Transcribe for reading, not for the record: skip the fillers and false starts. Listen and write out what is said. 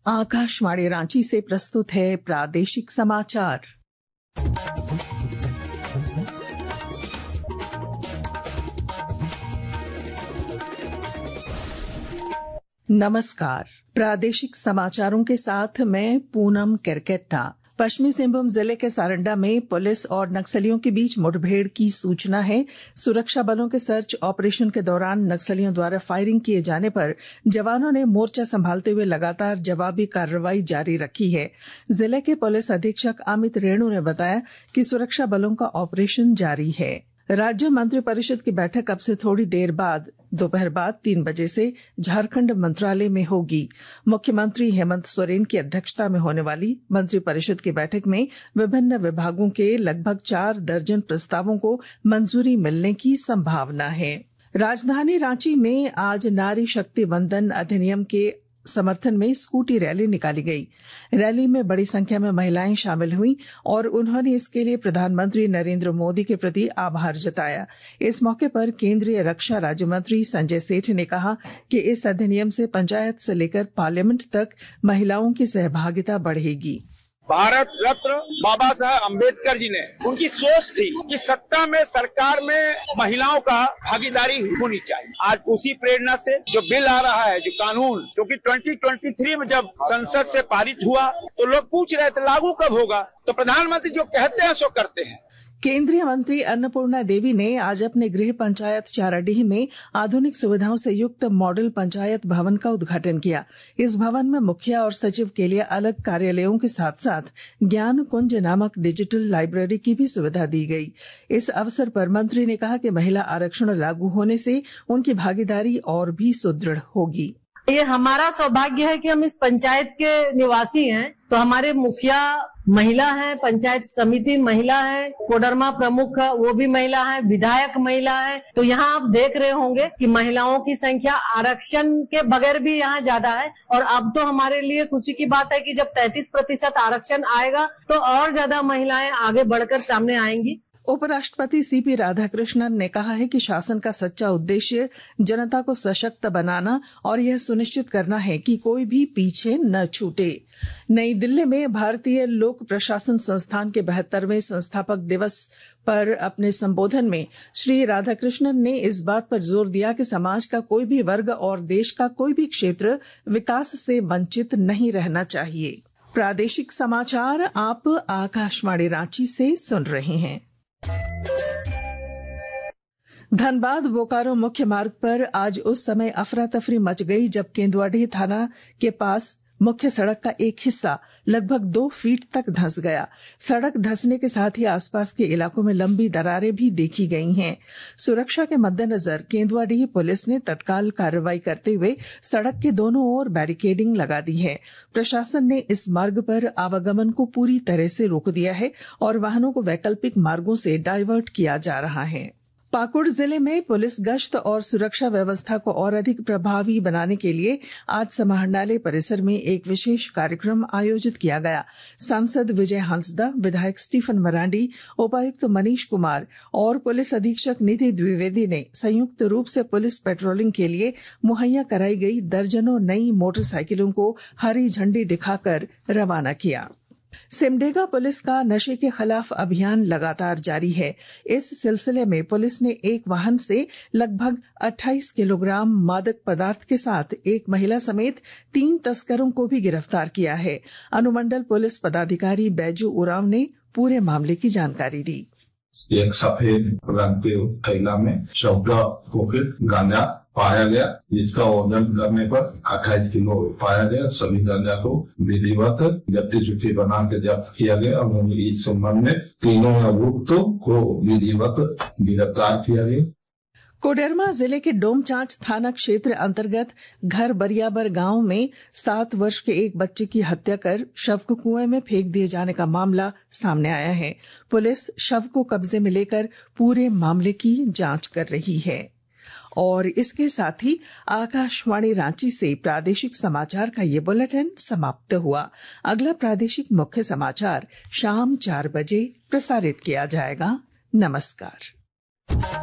आकाशवाणी रांची से प्रस्तुत है प्रादेशिक समाचार। नमस्कार, प्रादेशिक समाचारों के साथ मैं पूनम केरकेट्टा। पश्चिमी सिंहभूम जिले के सारंडा में पुलिस और नक्सलियों के बीच मुठभेड़ की सूचना है। सुरक्षा बलों के सर्च ऑपरेशन के दौरान नक्सलियों द्वारा फायरिंग किए जाने पर जवानों ने मोर्चा संभालते हुए लगातार जवाबी कार्रवाई जारी रखी है। जिले के पुलिस अधीक्षक अमित रेणु ने बताया कि सुरक्षा बलों का ऑपरेशन जारी है। राज्य मंत्रिपरिषद की बैठक अब से थोड़ी देर बाद दोपहर बाद 3 बजे से झारखंड मंत्रालय में होगी। मुख्यमंत्री हेमंत सोरेन की अध्यक्षता में होने वाली मंत्रिपरिषद की बैठक में विभिन्न विभागों के लगभग 4 दर्जन प्रस्तावों को मंजूरी मिलने की संभावना है। राजधानी रांची में आज नारी शक्ति वंदन अधिनियम के समर्थन में स्कूटी रैली निकाली गई। रैली में बड़ी संख्या में महिलाएं शामिल हुई और उन्होंने इसके लिए प्रधानमंत्री नरेंद्र मोदी के प्रति आभार जताया। इस मौके पर केंद्रीय रक्षा राज्य मंत्री संजय सेठ ने कहा कि इस अधिनियम से पंचायत से लेकर पार्लियामेंट तक महिलाओं की सहभागिता बढ़ेगी। भारत रत्न बाबा साहब अम्बेडकर जी ने उनकी सोच थी कि सत्ता में सरकार में महिलाओं का भागीदारी होनी चाहिए। आज उसी प्रेरणा से जो बिल आ रहा है, जो कानून, क्योंकि 2023 में जब संसद से पारित हुआ तो लोग पूछ रहे थे लागू कब होगा, तो प्रधानमंत्री जो कहते हैं सो करते हैं। केंद्रीय मंत्री अन्नपूर्णा देवी ने आज अपने गृह पंचायत चाराडीह में आधुनिक सुविधाओं से युक्त मॉडल पंचायत भवन का उद्घाटन किया। इस भवन में मुखिया और सचिव के लिए अलग कार्यालयों के साथ साथ ज्ञान कुंज नामक डिजिटल लाइब्रेरी की भी सुविधा दी गई। इस अवसर पर मंत्री ने कहा कि महिला आरक्षण लागू होने से उनकी भागीदारी और भी सुदृढ़ होगी। ये हमारा सौभाग्य है कि हम इस पंचायत के निवासी हैं, तो हमारे मुखिया महिला है, पंचायत समिति महिला है, कोडरमा प्रमुख वो भी महिला है, विधायक महिला है। तो यहाँ आप देख रहे होंगे कि महिलाओं की संख्या आरक्षण के बगैर भी यहाँ ज्यादा है। और अब तो हमारे लिए खुशी की बात है कि जब 33% आरक्षण आएगा तो और ज्यादा महिलाएं आगे बढ़कर सामने आएंगी। उपराष्ट्रपति सीपी राधाकृष्णन ने कहा है कि शासन का सच्चा उद्देश्य जनता को सशक्त बनाना और यह सुनिश्चित करना है कि कोई भी पीछे न छूटे। नई दिल्ली में भारतीय लोक प्रशासन संस्थान के 72वें संस्थापक दिवस पर अपने संबोधन में श्री राधाकृष्णन ने इस बात पर जोर दिया कि समाज का कोई भी वर्ग और देश का कोई भी क्षेत्र विकास से वंचित नहीं रहना चाहिए। प्रादेशिक समाचार आप आकाशवाणी रांची से सुन रहे हैं। धनबाद बोकारो मुख्य मार्ग पर आज उस समय अफरा तफरी मच गई जब केंदुआडीह थाना के पास मुख्य सड़क का एक हिस्सा लगभग 2 फीट तक धंस गया। सड़क धंसने के साथ ही आसपास के इलाकों में लंबी दरारें भी देखी गई हैं। सुरक्षा के मद्देनजर केंदुआडीह पुलिस ने तत्काल कार्रवाई करते हुए सड़क के दोनों ओर बैरिकेडिंग लगा दी है। प्रशासन ने इस मार्ग पर आवागमन को पूरी तरह से रोक दिया है और वाहनों को वैकल्पिक मार्गों से डायवर्ट किया जा रहा है। पाकुड़ जिले में पुलिस गश्त और सुरक्षा व्यवस्था को और अधिक प्रभावी बनाने के लिए आज समाहरणालय परिसर में एक विशेष कार्यक्रम आयोजित किया गया। सांसद विजय हंसदा, विधायक स्टीफन मरांडी, उपायुक्त मनीष कुमार और पुलिस अधीक्षक निधि द्विवेदी ने संयुक्त रूप से पुलिस पेट्रोलिंग के लिए मुहैया कराई गई दर्जनों नई मोटरसाइकिलों को हरी झंडी दिखाकर रवाना किया। सिमडेगा पुलिस का नशे के खिलाफ अभियान लगातार जारी है। इस सिलसिले में पुलिस ने एक वाहन से लगभग 28 किलोग्राम मादक पदार्थ के साथ एक महिला समेत 3 तस्करों को भी गिरफ्तार किया है। अनुमंडल पुलिस पदाधिकारी बैजू उरांव ने पूरे मामले की जानकारी दी। एक सफेद रंग के थैला में 14 खोखिल गांजा पाया गया, जिसका वजन करने पर 28 किलो पाया गया। सभी गांजा को विधिवत जब्ती सूची बना के जब्त किया गया और इस संबंध में तीनों अभियुक्तों को विधिवत गिरफ्तार किया गया। कोडरमा जिले के डोमचांच थाना क्षेत्र अंतर्गत घर बरियाबर गांव में 7 वर्ष के एक बच्चे की हत्या कर शव को कुएं में फेंक दिए जाने का मामला सामने आया है। पुलिस शव को कब्जे में लेकर पूरे मामले की जांच कर रही है। और इसके साथ ही आकाशवाणी रांची से प्रादेशिक समाचार का ये बुलेटिन समाप्त हुआ। अगला प्रादेशिक मुख्य समाचार शाम 4 बजे प्रसारित किया जाएगा। नमस्कार।